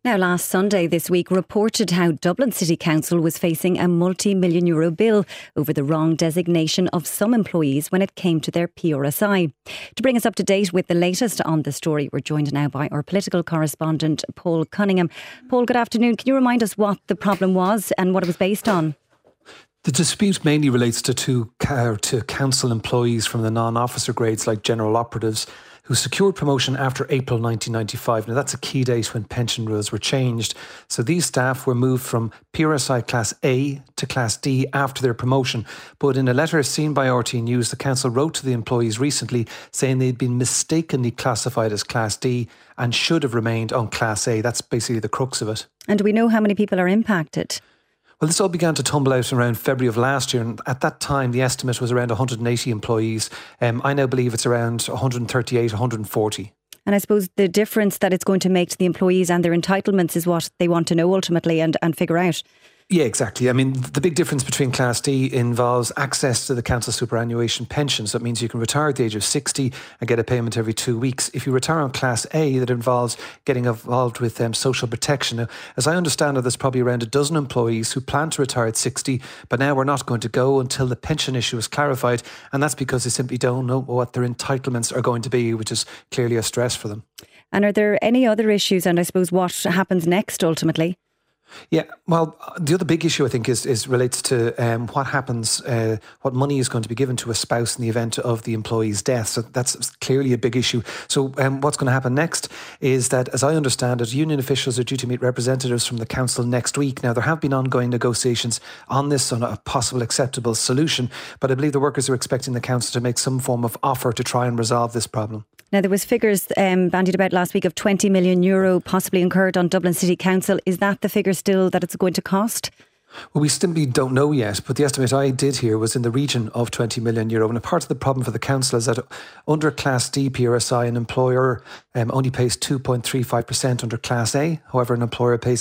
Now, last Sunday this week reported how Dublin City Council was facing a multi-million euro bill over the wrong designation of some employees when it came to their PRSI. To bring us up to date with the latest on the story, we're joined now by our political correspondent, Paul Cunningham. Paul, good afternoon. Can you remind us what the problem was and what it was based on? The dispute mainly relates to council employees from the non-officer grades like general operatives who secured promotion after April 1995. Now that's a key date when pension rules were changed. So these staff were moved from PRSI Class A to Class D after their promotion. But in a letter seen by RT News, the council wrote to the employees recently saying they'd been mistakenly classified as Class D and should have remained on Class A. That's basically the crux of it. And do we know how many people are impacted? Well, this all began to tumble out around February of last year, and at that time the estimate was around 180 employees. I now believe it's around 138, 140. And I suppose the difference that it's going to make to the employees and their entitlements is what they want to know ultimately and figure out. Yeah, exactly. I mean, the big difference between Class D involves access to the council superannuation pension. So it means you can retire at the age of 60 and get a payment every 2 weeks. If you retire on Class A, that involves getting involved with social protection. Now, as I understand it, there's probably around a dozen employees who plan to retire at 60, but now we're not going to go until the pension issue is clarified. And that's because they simply don't know what their entitlements are going to be, which is clearly a stress for them. And are there any other issues? And I suppose what happens next ultimately? Yeah, well, the other big issue I think is relates to what happens, what money is going to be given to a spouse in the event of the employee's death. So that's clearly a big issue. So what's going to happen next is that, as I understand it, union officials are due to meet representatives from the council next week. Now, there have been ongoing negotiations on this, on a possible acceptable solution, but I believe the workers are expecting the council to make some form of offer to try and resolve this problem. Now, there was figures bandied about last week of 20 million euro possibly incurred on Dublin City Council. Is that the figure still that it's going to cost? Well, we simply don't know yet, but the estimate I did here was in the region of 20 million euro. And a part of the problem for the council is that under Class D PRSI, an employer only pays 2.35% under Class A. However, an employer pays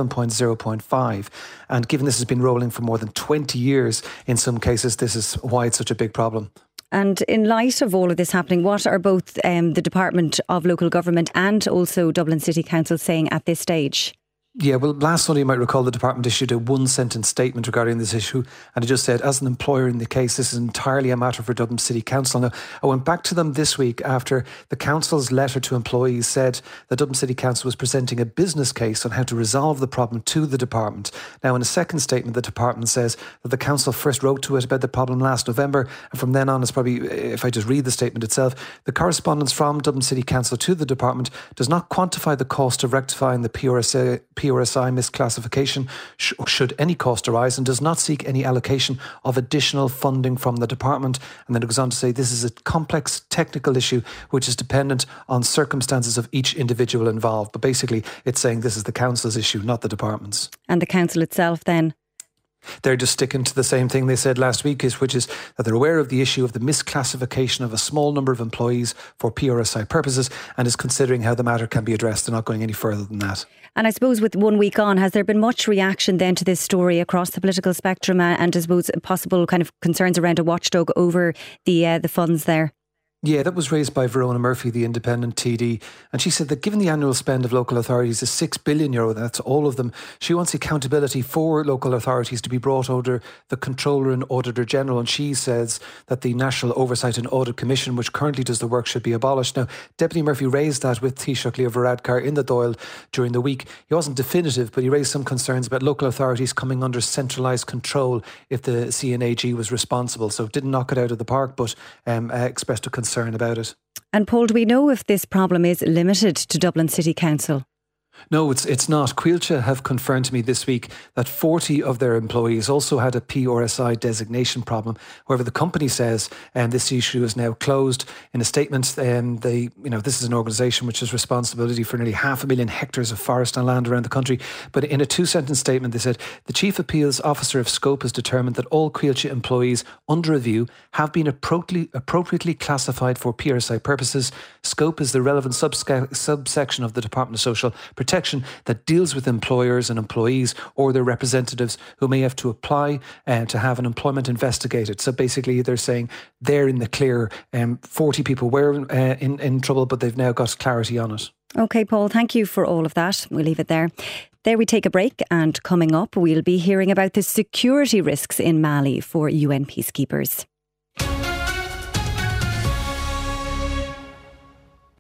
11.05%. And given this has been rolling for more than 20 years, in some cases, this is why it's such a big problem. And in light of all of this happening, what are both the Department of Local Government and also Dublin City Council saying at this stage? Yeah, well, last Sunday, you might recall the department issued a one-sentence statement regarding this issue, and it just said, as an employer in the case, this is entirely a matter for Dublin City Council. Now, I went back to them this week after the council's letter to employees said that Dublin City Council was presenting a business case on how to resolve the problem to the department. Now, in a second statement, the department says that the council first wrote to it about the problem last November, and from then on, it's probably, if I just read the statement itself, the correspondence from Dublin City Council to the department does not quantify the cost of rectifying the PRSI misclassification should any cost arise, and does not seek any allocation of additional funding from the department. And then it goes on to say this is a complex technical issue which is dependent on circumstances of each individual involved. But basically it's saying this is the council's issue, not the department's. And the council itself then? They're just sticking to the same thing they said last week, which is that they're aware of the issue of the misclassification of a small number of employees for PRSI purposes and is considering how the matter can be addressed. They're not going any further than that. And I suppose with 1 week on, has there been much reaction then to this story across the political spectrum and I suppose possible kind of concerns around a watchdog over the funds there? Yeah, that was raised by Verona Murphy, the independent TD. And she said that given the annual spend of local authorities is €6 billion, that's all of them, she wants accountability for local authorities to be brought under the Controller and Auditor General. And she says that the National Oversight and Audit Commission, which currently does the work, should be abolished. Now, Deputy Murphy raised that with Taoiseach Leo Varadkar in the Dáil during the week. He wasn't definitive, but he raised some concerns about local authorities coming under centralised control if the CNAG was responsible. So didn't knock it out of the park, but expressed a concern about it. And Paul, do we know if this problem is limited to Dublin City Council? No, it's not. Coillte have confirmed to me this week that 40 of their employees also had a PRSI designation problem. However, the company says this issue is now closed. In a statement, this is an organisation which has responsibility for nearly 500,000 hectares of forest and land around the country. But in a 2-sentence statement, they said the Chief Appeals Officer of Scope has determined that all Coillte employees under review have been appropriately classified for PRSI purposes. Scope is the relevant subsection of the Department of Social Protection that deals with employers and employees or their representatives who may have to apply to have an employment investigated. So basically they're saying they're in the clear. 40 people were in trouble, but they've now got clarity on it. OK, Paul, thank you for all of that. We'll leave it there. There we take a break, and coming up we'll be hearing about the security risks in Mali for UN peacekeepers.